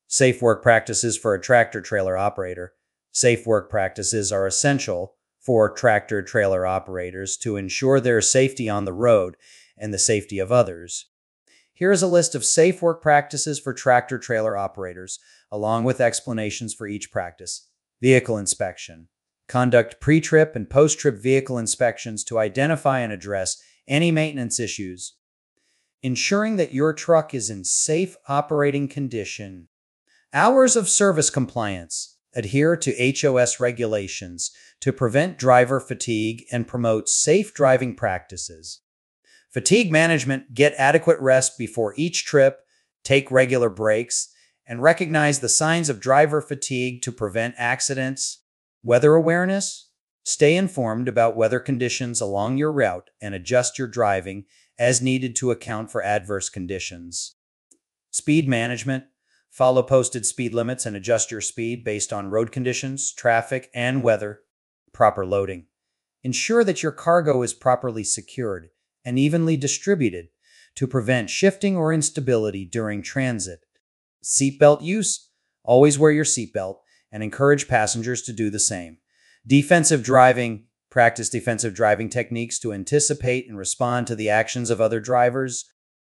Safe work practices for a tractor-trailer operator. Safe work practices are essential for tractor-trailer operators to ensure their safety on the road and the safety of others. Here is a list of safe work practices for tractor-trailer operators, along with explanations for each practice. Vehicle inspection. Conduct pre-trip and post-trip vehicle inspections to identify and address any maintenance issues, ensuring that your truck is in safe operating condition. Hours of service compliance. Adhere to HOS regulations to prevent driver fatigue and promote safe driving practices. Fatigue management. Get adequate rest before each trip, take regular breaks, and recognize the signs of driver fatigue to prevent accidents. Weather awareness. Stay informed about weather conditions along your route and adjust your driving as needed to account for adverse conditions. Speed management. Follow posted speed limits and adjust your speed based on road conditions, traffic, and weather. Proper loading. Ensure that your cargo is properly secured and evenly distributed to prevent shifting or instability during transit. Seatbelt use. Always wear your seatbelt and encourage passengers to do the same. Defensive driving. Practice defensive driving techniques to anticipate and respond to the actions of other drivers.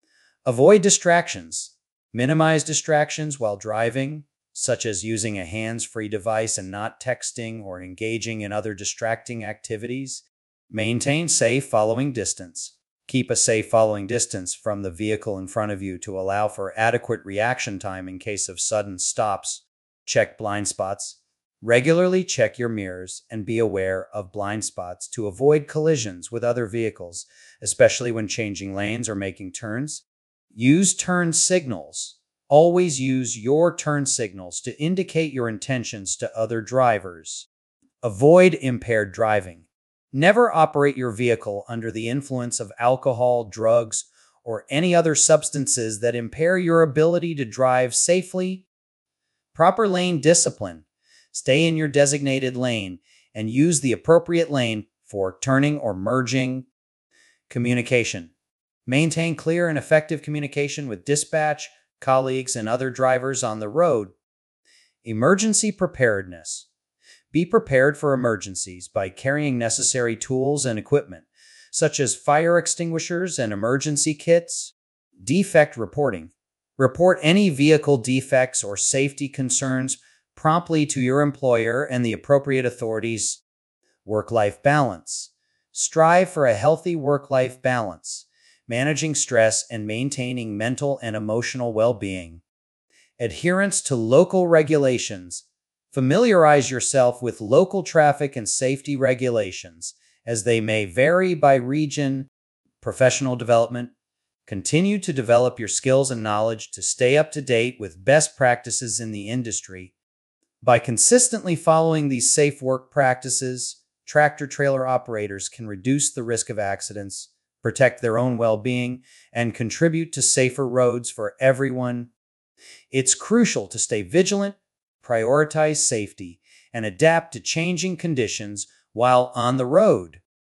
Avoid distractions. Minimize distractions while driving, such as using a hands-free device and not texting or engaging in other distracting activities. Maintain safe following distance. Keep a safe following distance from the vehicle in front of you to allow for adequate reaction time in case of sudden stops. Check blind spots. Regularly check your mirrors and be aware of blind spots to avoid collisions with other vehicles, especially when changing lanes or making turns. Use turn signals. Always use your turn signals to indicate your intentions to other drivers. Avoid impaired driving. Never operate your vehicle under the influence of alcohol, drugs, or any other substances that impair your ability to drive safely. Proper lane discipline. Stay in your designated lane and use the appropriate lane for turning or merging. Communication. Maintain clear and effective communication with dispatch, colleagues, and other drivers on the road. Emergency preparedness. Be prepared for emergencies by carrying necessary tools and equipment, such as fire extinguishers and emergency kits. Defect reporting. Report any vehicle defects or safety concerns promptly to your employer and the appropriate authorities. Work-life balance. Strive for a healthy work-life balance, managing stress and maintaining mental and emotional well-being. Adherence to local regulations. Familiarize yourself with local traffic and safety regulations, as they may vary by region. Professional development. Continue to develop your skills and knowledge to stay up to date with best practices in the industry. By consistently following these safe work practices, tractor-trailer operators can reduce the risk of accidents, protect their own well-being, and contribute to safer roads for everyone. It's crucial to stay vigilant, prioritize safety, and adapt to changing conditions while on the road.